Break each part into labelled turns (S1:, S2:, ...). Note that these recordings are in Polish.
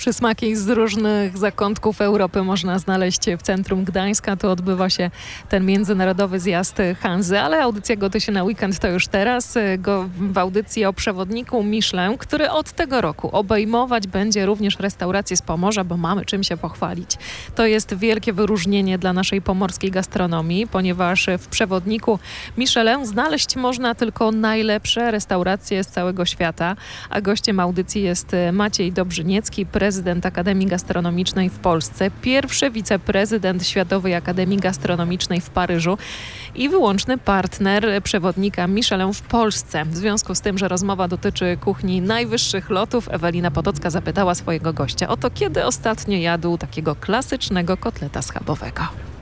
S1: przysmaki z różnych zakątków Europy można znaleźć w centrum Gdańska. Tu odbywa się ten międzynarodowy zjazd Hanzy, ale audycja Goty się na weekend to już teraz. W audycji o przewodniku Michelin, który od tego roku obejmować będzie również restauracje z Pomorza, bo mamy czym się pochwalić. To jest wielkie wyróżnienie dla naszej pomorskiej gastronomii, ponieważ w przewodniku Michelin znaleźć można tylko najlepsze restauracje z całego świata, a gościem audycji jest Maciej Dobrzyniecki, prezydent Akademii Gastronomicznej w Polsce, pierwszy wiceprezydent Światowej Akademii Gastronomicznej w Paryżu i wyłączny partner przewodnika Michelin w Polsce. W związku z tym, że rozmowa dotyczy kuchni najwyższych lotów, Ewelina Potocka zapytała swojego gościa o to, kiedy ostatnio jadł takiego klasycznego kotleta schabowego.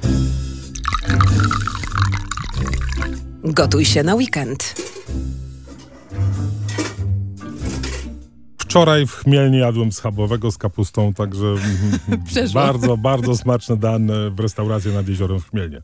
S2: Gotuj się na weekend.
S3: Wczoraj w Chmielnie jadłem schabowego z kapustą, także bardzo, bardzo smaczne dane w restauracji nad jeziorem w Chmielnie.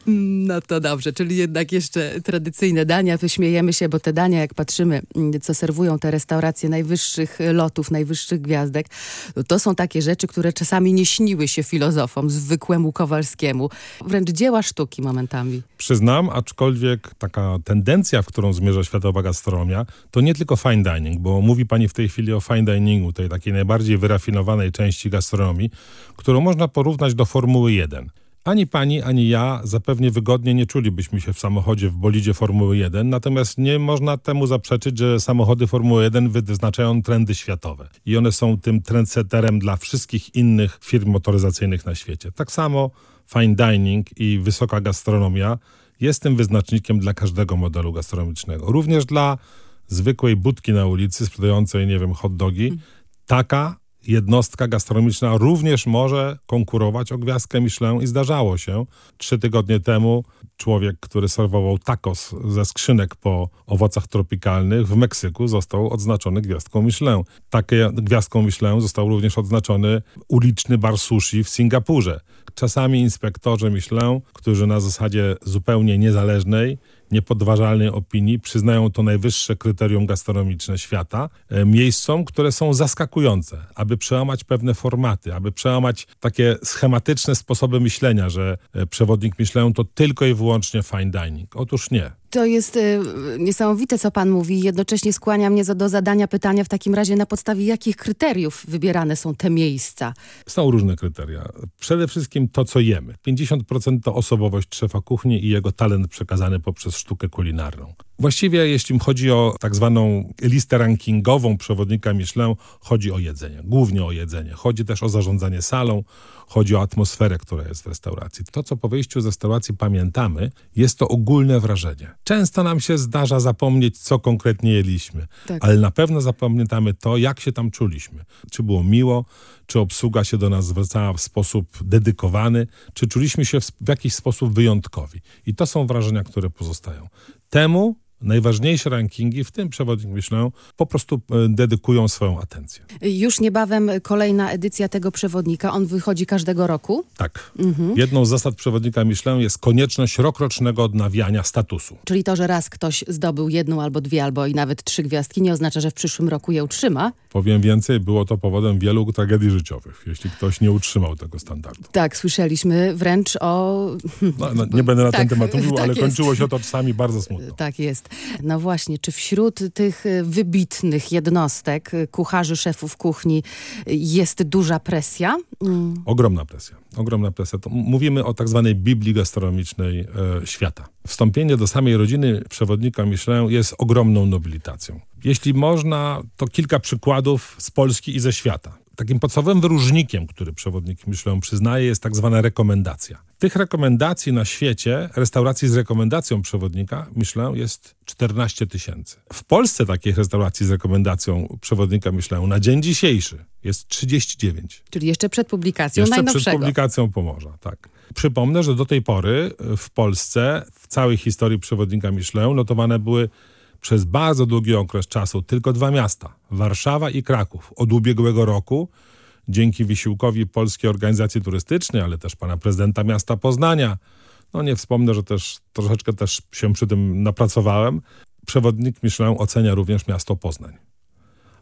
S2: No to dobrze, czyli jednak jeszcze tradycyjne dania. Tu śmiejemy się, bo te dania, jak patrzymy, co serwują te restauracje najwyższych lotów, najwyższych gwiazdek, to są takie rzeczy, które czasami nie śniły się filozofom, zwykłemu Kowalskiemu. Wręcz dzieła sztuki momentami.
S3: Przyznam, aczkolwiek taka tendencja, w którą zmierza światowa gastronomia, to nie tylko fine dining, bo mówi pani w tej chwili o fine diningu, tej takiej najbardziej wyrafinowanej części gastronomii, którą można porównać do Formuły 1. Ani pani, ani ja zapewne wygodnie nie czulibyśmy się w samochodzie w bolidzie Formuły 1, natomiast nie można temu zaprzeczyć, że samochody Formuły 1 wyznaczają trendy światowe i one są tym trendsetterem dla wszystkich innych firm motoryzacyjnych na świecie. Tak samo fine dining i wysoka gastronomia jest tym wyznacznikiem dla każdego modelu gastronomicznego. Również dla zwykłej budki na ulicy sprzedającej, nie wiem, hot dogi, taka jednostka gastronomiczna również może konkurować o gwiazdkę Michelin i zdarzało się. 3 tygodnie temu człowiek, który serwował tacos ze skrzynek po owocach tropikalnych w Meksyku został odznaczony gwiazdką Michelin. Takie gwiazdką Michelin został również odznaczony uliczny bar sushi w Singapurze. Czasami inspektorzy Michelin, którzy na zasadzie zupełnie niezależnej, niepodważalnej opinii przyznają to najwyższe kryterium gastronomiczne świata miejscom, które są zaskakujące, aby przełamać pewne formaty, aby przełamać takie schematyczne sposoby myślenia, że przewodnik Michelin to tylko i wyłącznie fine dining. Otóż nie.
S2: To jest niesamowite, co pan mówi. Jednocześnie skłania mnie do zadania pytania w takim razie, na podstawie jakich kryteriów wybierane są te miejsca?
S3: Są różne kryteria. Przede wszystkim to, co jemy. 50% to osobowość szefa kuchni i jego talent przekazany poprzez sztukę kulinarną. Właściwie jeśli chodzi o tak zwaną listę rankingową przewodnika Michelin, chodzi o jedzenie. Głównie o jedzenie. Chodzi też o zarządzanie salą, chodzi o atmosferę, która jest w restauracji. To, co po wyjściu z restauracji pamiętamy, jest to ogólne wrażenie. Często nam się zdarza zapomnieć, co konkretnie jedliśmy,
S2: tak,
S3: ale na pewno zapamiętamy to, jak się tam czuliśmy. Czy było miło, czy obsługa się do nas zwracała w sposób dedykowany, czy czuliśmy się w jakiś sposób wyjątkowi. I to są wrażenia, które pozostają. Temu najważniejsze rankingi, w tym przewodnik Michelin, po prostu dedykują swoją atencję.
S2: Już niebawem kolejna edycja tego przewodnika. On wychodzi każdego roku?
S3: Tak. Jedną z zasad przewodnika Michelin jest konieczność rokrocznego odnawiania statusu.
S2: Czyli to, że raz ktoś zdobył 1 albo 2, albo i nawet 3 gwiazdki, nie oznacza, że w przyszłym roku je utrzyma?
S3: Powiem więcej, było to powodem wielu tragedii życiowych, jeśli ktoś nie utrzymał tego standardu.
S2: Tak, słyszeliśmy wręcz o...
S3: Nie będę na ten
S2: tak,
S3: temat mówił,
S2: tak
S3: ale
S2: jest.
S3: kończyło się to czasami bardzo smutno.
S2: Tak jest. No właśnie, czy wśród tych wybitnych jednostek, kucharzy, szefów kuchni jest duża presja?
S3: Ogromna presja. Ogromna presja. To mówimy o tak zwanej Biblii gastronomicznej świata. Wstąpienie do samej rodziny przewodnika Michelin jest ogromną nobilitacją. Jeśli można, to kilka przykładów z Polski i ze świata. Takim podstawowym wyróżnikiem, który przewodnik Michelin przyznaje, jest tak zwana rekomendacja. Tych rekomendacji na świecie, restauracji z rekomendacją przewodnika Michelin jest 14 000. W Polsce takich restauracji z rekomendacją przewodnika Michelin na dzień dzisiejszy jest 39.
S2: Czyli jeszcze przed publikacją najnowszego.
S3: Przed publikacją Pomorza, tak. Przypomnę, że do tej pory w Polsce, w całej historii przewodnika Michelin notowane były przez bardzo długi okres czasu tylko 2 miasta, Warszawa i Kraków. Od ubiegłego roku, dzięki wysiłkowi Polskiej Organizacji Turystycznej, ale też pana prezydenta miasta Poznania, no nie wspomnę, że też troszeczkę też się przy tym napracowałem, przewodnik Michelin ocenia również miasto Poznań.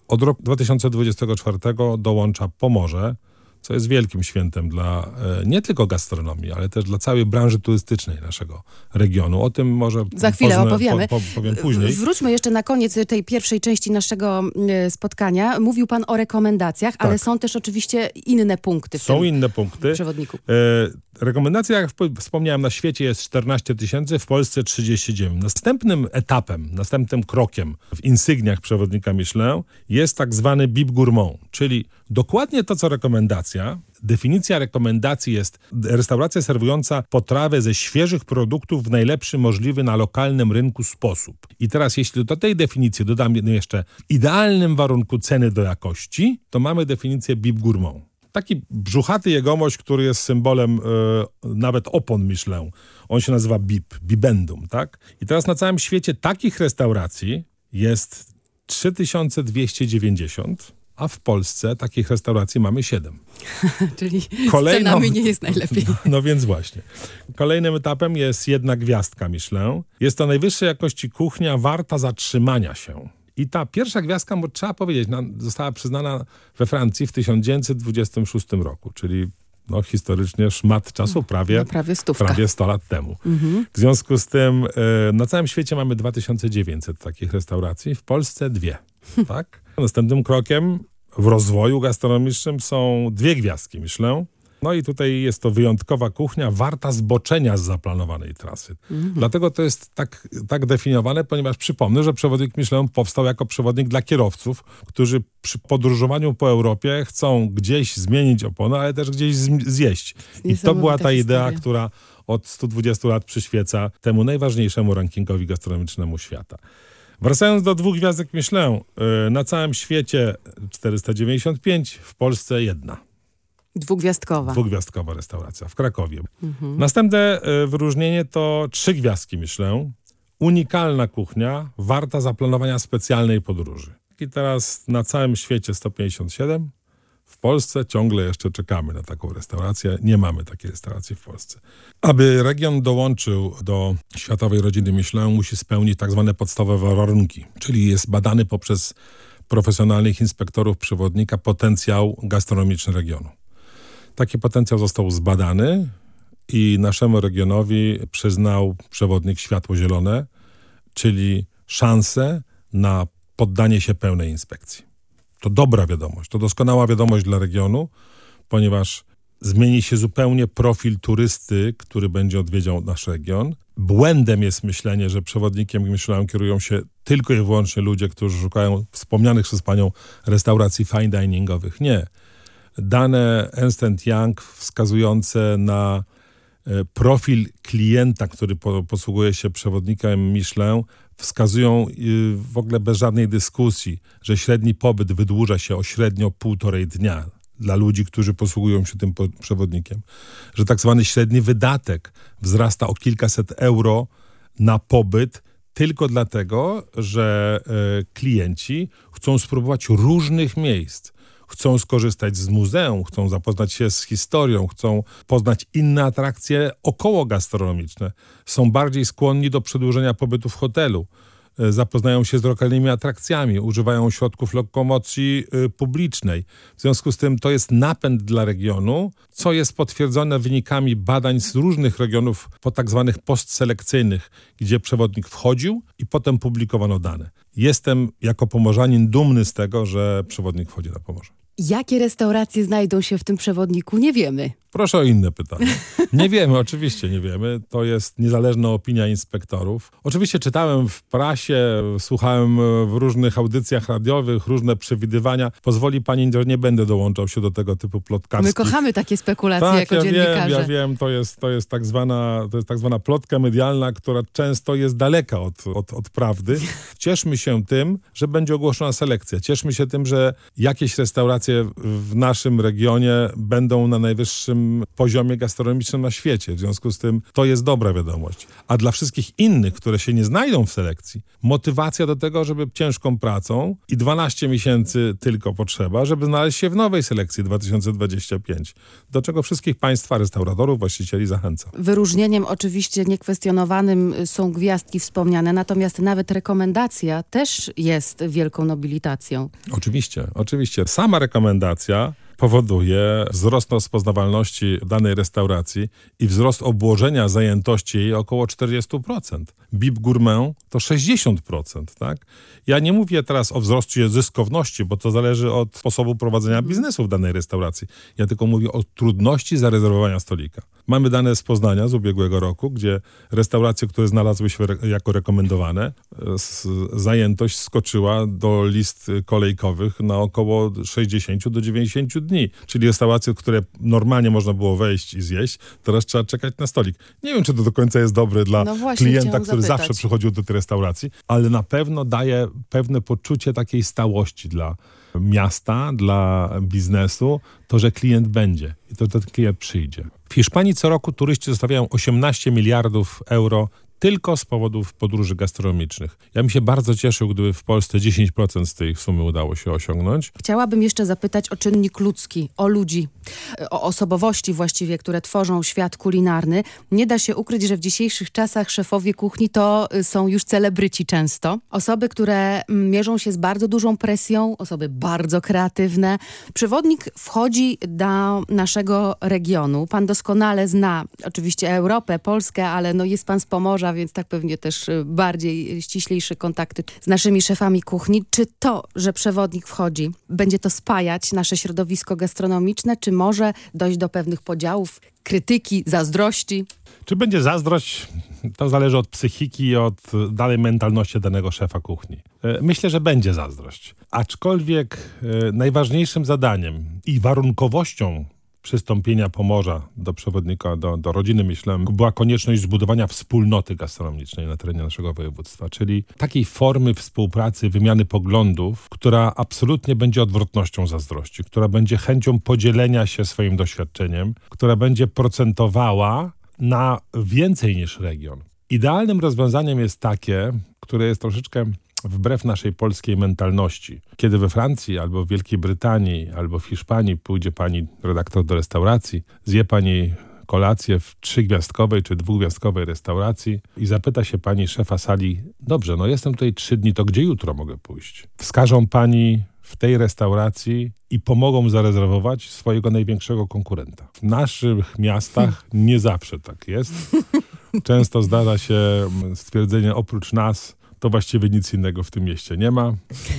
S3: Od roku 2024 dołącza Pomorze, co jest wielkim świętem dla nie tylko gastronomii, ale też dla całej branży turystycznej naszego regionu. O tym może
S2: za chwilę opowiemy.
S3: Powiem później.
S2: Wróćmy jeszcze na koniec tej pierwszej części naszego spotkania. Mówił pan o rekomendacjach, ale są też oczywiście inne punkty w tym
S3: inne punkty.
S2: Przewodniku.
S3: Rekomendacja, jak wspomniałem, na świecie jest 14 000, w Polsce 39. Następnym etapem, następnym krokiem w insygniach przewodnika Michelin jest tak zwany Bib Gourmand, czyli dokładnie to, co rekomendacja. Definicja rekomendacji jest restauracja serwująca potrawę ze świeżych produktów w najlepszy możliwy na lokalnym rynku sposób. I teraz jeśli do tej definicji dodam jeszcze w idealnym warunku ceny do jakości, to mamy definicję Bib Gourmand. Taki brzuchaty jegomość, który jest symbolem nawet opon Michelin. On się nazywa Bibendum, tak? I teraz na całym świecie takich restauracji jest 3290, a w Polsce takich restauracji mamy 7.
S2: Czyli z cenami nie jest najlepiej.
S3: No więc właśnie. Kolejnym etapem jest 1 gwiazdka Michelin. Jest to najwyższej jakości kuchnia warta zatrzymania się. I ta pierwsza gwiazdka, bo trzeba powiedzieć, została przyznana we Francji w 1926 roku, czyli historycznie szmat czasu, prawie 100 lat temu. W związku z tym na całym świecie mamy 2900 takich restauracji, w Polsce 2. Tak? Następnym krokiem w rozwoju gastronomicznym są 2 gwiazdki Michelin. No i tutaj jest to wyjątkowa kuchnia warta zboczenia z zaplanowanej trasy. Dlatego to jest tak definiowane, ponieważ przypomnę, że przewodnik Michelin powstał jako przewodnik dla kierowców, którzy przy podróżowaniu po Europie chcą gdzieś zmienić oponę, ale też gdzieś zjeść. I to była ta idea, która od 120 lat przyświeca temu najważniejszemu rankingowi gastronomicznemu świata. Wracając do 2 gwiazdek Michelin, na całym świecie 495, w Polsce 1. Dwugwiazdkowa restauracja w Krakowie. Następne wyróżnienie to 3 gwiazdki Michelin. Unikalna kuchnia, warta zaplanowania specjalnej podróży. I teraz na całym świecie 157. W Polsce ciągle jeszcze czekamy na taką restaurację. Nie mamy takiej restauracji w Polsce. Aby region dołączył do światowej rodziny Michelin, musi spełnić tak zwane podstawowe warunki, czyli jest badany poprzez profesjonalnych inspektorów przewodnika potencjał gastronomiczny regionu. Taki potencjał został zbadany i naszemu regionowi przyznał przewodnik światło zielone, czyli szansę na poddanie się pełnej inspekcji. To dobra wiadomość, to doskonała wiadomość dla regionu, ponieważ zmieni się zupełnie profil turysty, który będzie odwiedzał nasz region. Błędem jest myślenie, że przewodnikiem Michelin kierują się tylko i wyłącznie ludzie, którzy szukają wspomnianych przez panią restauracji fine diningowych. Nie. Dane Ernst & Young wskazujące na profil klienta, który posługuje się przewodnikiem Michelin, wskazują w ogóle bez żadnej dyskusji, że średni pobyt wydłuża się o średnio 1,5 dnia dla ludzi, którzy posługują się tym przewodnikiem. Że tak zwany średni wydatek wzrasta o kilkaset euro na pobyt tylko dlatego, że klienci chcą spróbować różnych miejsc. Chcą skorzystać z muzeum, chcą zapoznać się z historią, chcą poznać inne atrakcje okołogastronomiczne. Są bardziej skłonni do przedłużenia pobytu w hotelu. Zapoznają się z lokalnymi atrakcjami, używają środków lokomocji publicznej. W związku z tym to jest napęd dla regionu, co jest potwierdzone wynikami badań z różnych regionów tak zwanych postselekcyjnych, gdzie przewodnik wchodził i potem publikowano dane. Jestem jako pomorzanin dumny z tego, że przewodnik wchodzi na Pomorze.
S2: Jakie restauracje znajdą się w tym przewodniku? Nie wiemy.
S3: Proszę o inne pytanie. Nie wiemy, oczywiście nie wiemy. To jest niezależna opinia inspektorów. Oczywiście czytałem w prasie, słuchałem w różnych audycjach radiowych, różne przewidywania. Pozwoli pani, że nie będę dołączał się do tego typu plotkarskich.
S2: My kochamy takie spekulacje jako dziennikarze.
S3: Ja wiem, to jest tak zwana plotka medialna, która często jest daleka od prawdy. Cieszmy się tym, że będzie ogłoszona selekcja. Cieszmy się tym, że jakieś restauracje w naszym regionie będą na najwyższym najwyższym poziomie gastronomicznym na świecie. W związku z tym to jest dobra wiadomość. A dla wszystkich innych, które się nie znajdą w selekcji, motywacja do tego, żeby ciężką pracą i 12 miesięcy tylko potrzeba, żeby znaleźć się w nowej selekcji 2025. Do czego wszystkich państwa, restauratorów, właścicieli zachęcam.
S2: Wyróżnieniem oczywiście niekwestionowanym są gwiazdki wspomniane, natomiast nawet rekomendacja też jest wielką nobilitacją.
S3: Oczywiście. Sama rekomendacja powoduje wzrost rozpoznawalności danej restauracji i wzrost obłożenia zajętości jej około 40%. Bib Gourmand to 60%, tak? Ja nie mówię teraz o wzroście zyskowności, bo to zależy od sposobu prowadzenia biznesu w danej restauracji. Ja tylko mówię o trudności zarezerwowania stolika. Mamy dane z Poznania z ubiegłego roku, gdzie restauracje, które znalazły się jako rekomendowane, zajętość skoczyła do list kolejkowych na około 60 do 90 dni. Czyli restauracje, w które normalnie można było wejść i zjeść, teraz trzeba czekać na stolik. Nie wiem, czy to do końca jest dobre dla klienta, który zawsze przychodził do tej restauracji, ale na pewno daje pewne poczucie takiej stałości dla miasta, dla biznesu, to, że klient będzie i to ten klient przyjdzie. W Hiszpanii co roku turyści zostawiają 18 miliardów euro tylko z powodów podróży gastronomicznych. Ja bym się bardzo cieszył, gdyby w Polsce 10% z tej sumy udało się osiągnąć.
S2: Chciałabym jeszcze zapytać o czynnik ludzki, o ludzi, o osobowości właściwie, które tworzą świat kulinarny. Nie da się ukryć, że w dzisiejszych czasach szefowie kuchni to są już celebryci często. Osoby, które mierzą się z bardzo dużą presją, osoby bardzo kreatywne. Przewodnik wchodzi do naszego regionu. Pan doskonale zna oczywiście Europę, Polskę, ale jest pan z Pomorza, więc tak pewnie też bardziej ściślejsze kontakty z naszymi szefami kuchni. Czy to, że przewodnik wchodzi, będzie to spajać nasze środowisko gastronomiczne, czy może dojść do pewnych podziałów, krytyki, zazdrości?
S3: Czy będzie zazdrość? To zależy od psychiki i od dalej mentalności danego szefa kuchni. Myślę, że będzie zazdrość. Aczkolwiek najważniejszym zadaniem i warunkowością przystąpienia Pomorza do przewodnika, do rodziny Michelin, była konieczność zbudowania wspólnoty gastronomicznej na terenie naszego województwa, czyli takiej formy współpracy, wymiany poglądów, która absolutnie będzie odwrotnością zazdrości, która będzie chęcią podzielenia się swoim doświadczeniem, która będzie procentowała na więcej niż region. Idealnym rozwiązaniem jest takie, które jest troszeczkę wbrew naszej polskiej mentalności. Kiedy we Francji, albo w Wielkiej Brytanii, albo w Hiszpanii pójdzie pani redaktor do restauracji, zje pani kolację w 3-gwiazdkowej czy 2-gwiazdkowej restauracji i zapyta się pani szefa sali, dobrze, jestem tutaj 3 dni, to gdzie jutro mogę pójść? Wskażą pani w tej restauracji i pomogą zarezerwować swojego największego konkurenta. W naszych miastach nie zawsze tak jest. Często zdarza się stwierdzenie, oprócz nas to właściwie nic innego w tym mieście nie ma.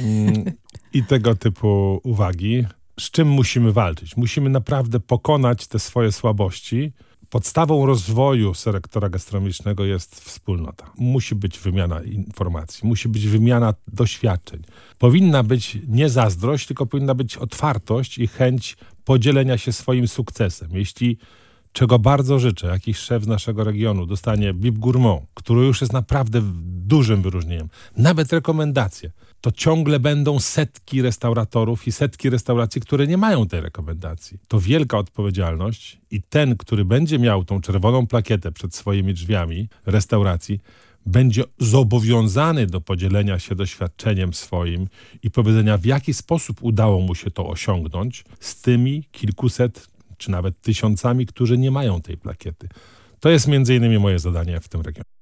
S3: I tego typu uwagi. Z czym musimy walczyć? Musimy naprawdę pokonać te swoje słabości. Podstawą rozwoju selektora gastronomicznego jest wspólnota. Musi być wymiana informacji, musi być wymiana doświadczeń. Powinna być nie zazdrość, tylko powinna być otwartość i chęć podzielenia się swoim sukcesem. Jeśli czego bardzo życzę, jakiś szef z naszego regionu dostanie Bib Gourmand, który już jest naprawdę dużym wyróżnieniem, nawet rekomendacje, to ciągle będą setki restauratorów i setki restauracji, które nie mają tej rekomendacji. To wielka odpowiedzialność i ten, który będzie miał tą czerwoną plakietę przed swoimi drzwiami restauracji, będzie zobowiązany do podzielenia się doświadczeniem swoim i powiedzenia, w jaki sposób udało mu się to osiągnąć z tymi kilkuset czy nawet tysiącami, którzy nie mają tej plakiety. To jest między innymi moje zadanie w tym regionie.